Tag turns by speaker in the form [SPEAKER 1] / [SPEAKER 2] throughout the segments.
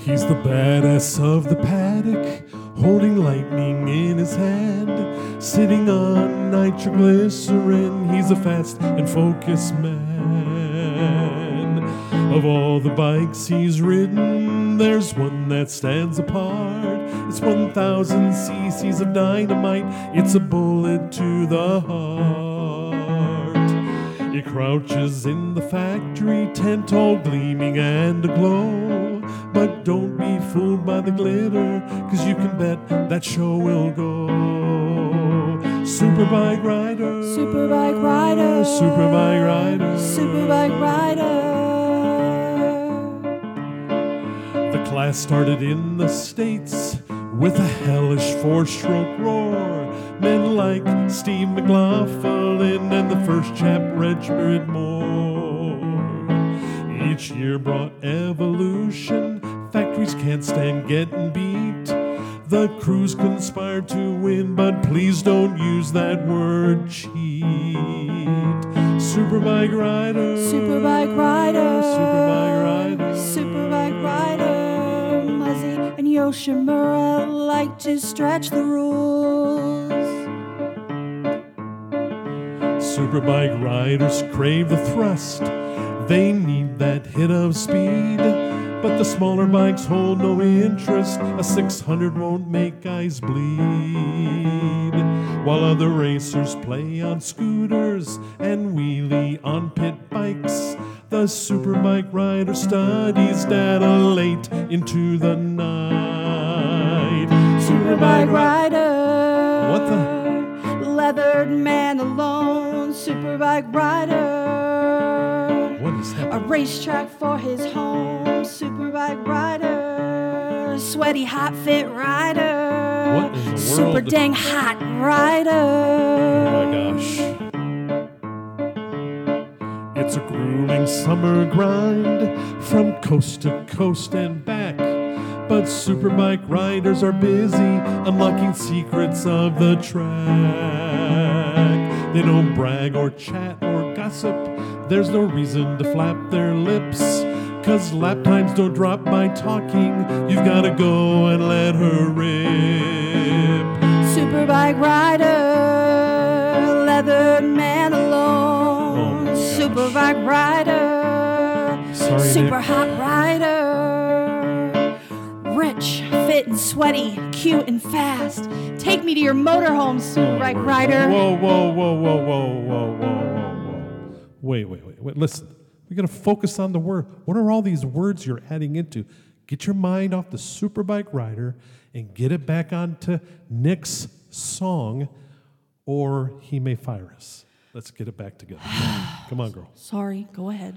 [SPEAKER 1] He's the badass of the paddock, holding lightning in his hand, sitting on nitroglycerin. He's a fast and focused man. Of all the bikes he's ridden, there's one that stands apart. It's 1,000 cc's of dynamite. It's a bullet to the heart. It crouches in the factory tent, all gleaming and aglow. But don't be fooled by the glitter, 'cause you can bet that show will go. Superbike rider,
[SPEAKER 2] Superbike rider,
[SPEAKER 1] Superbike rider,
[SPEAKER 2] Superbike rider.
[SPEAKER 1] The class started in the States with a hellish four-stroke roar. Men like Steve McLaughlin and the first chap, Reg Moore. Each year brought evolution. Factories can't stand getting beat. The crews conspired to win, but please don't use that word cheat. Superbike rider,
[SPEAKER 2] Superbike rider,
[SPEAKER 1] Superbike rider,
[SPEAKER 2] Superbike rider. Muzzy and Yoshimura like to stretch the rules.
[SPEAKER 1] Superbike riders crave the thrust. They need that hit of speed. But the smaller bikes hold no interest. A 600 won't make guys bleed. While other racers play on scooters and wheelie on pit bikes, the Superbike rider studies data late into the night.
[SPEAKER 2] Superbike rider.
[SPEAKER 1] What the?
[SPEAKER 2] Leathered man alone. Superbike rider.
[SPEAKER 1] What is
[SPEAKER 2] A
[SPEAKER 1] happening?
[SPEAKER 2] racetrack for his home. Superbike rider. Sweaty hot fit rider.
[SPEAKER 1] What in the
[SPEAKER 2] Super
[SPEAKER 1] world?
[SPEAKER 2] dang hot rider.
[SPEAKER 1] Oh my gosh. It's a grueling summer grind from coast to coast and back. But Superbike riders are busy unlocking secrets of the track. They don't brag or chat or gossip. There's no reason to flap their lips. 'Cause lap times don't drop by talking. You've gotta go and let her rip.
[SPEAKER 2] Superbike rider. Leathered man alone.
[SPEAKER 1] Oh my gosh.
[SPEAKER 2] Superbike rider.
[SPEAKER 1] Sorry,
[SPEAKER 2] Super
[SPEAKER 1] Nick.
[SPEAKER 2] hot rider. Rich, fit and sweaty, cute and fast. Take me to your motorhome, Superbike
[SPEAKER 1] Word.
[SPEAKER 2] rider.
[SPEAKER 1] Whoa, whoa, whoa, whoa, whoa, whoa, whoa, whoa. Wait. Listen, we got to focus on the word. What are all these words you're adding into? Get your mind off the Superbike rider and get it back onto Nick's song, or he may fire us. Let's get it back together. Come on, girl.
[SPEAKER 2] Sorry, go ahead.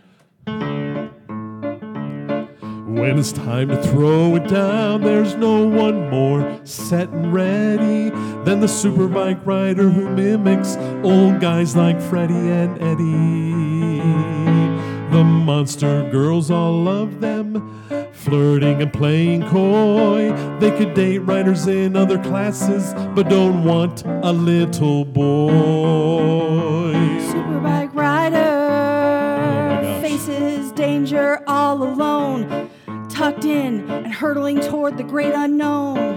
[SPEAKER 1] When it's time to throw it down, there's no one more set and ready than the Superbike rider who mimics old guys like Freddie and Eddie. The monster girls all love them, flirting and playing coy. They could date riders in other classes, but don't want a little boy.
[SPEAKER 2] Superbike rider
[SPEAKER 1] Oh my gosh.
[SPEAKER 2] faces danger all alone, tucked in and hurtling toward the great unknown.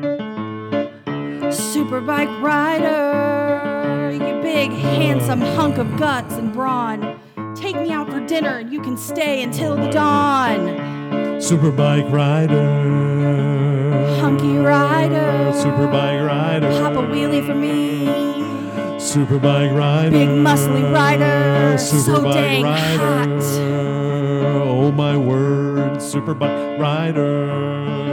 [SPEAKER 2] Superbike rider, you big, handsome hunk of guts and brawn. Take me out for dinner and you can stay until the dawn.
[SPEAKER 1] Superbike rider.
[SPEAKER 2] Hunky rider,
[SPEAKER 1] Superbike rider.
[SPEAKER 2] pop a wheelie for me.
[SPEAKER 1] Superbike rider.
[SPEAKER 2] Big muscly rider, so
[SPEAKER 1] Superbike
[SPEAKER 2] dang
[SPEAKER 1] rider.
[SPEAKER 2] hot.
[SPEAKER 1] Oh my word, Superbike rider.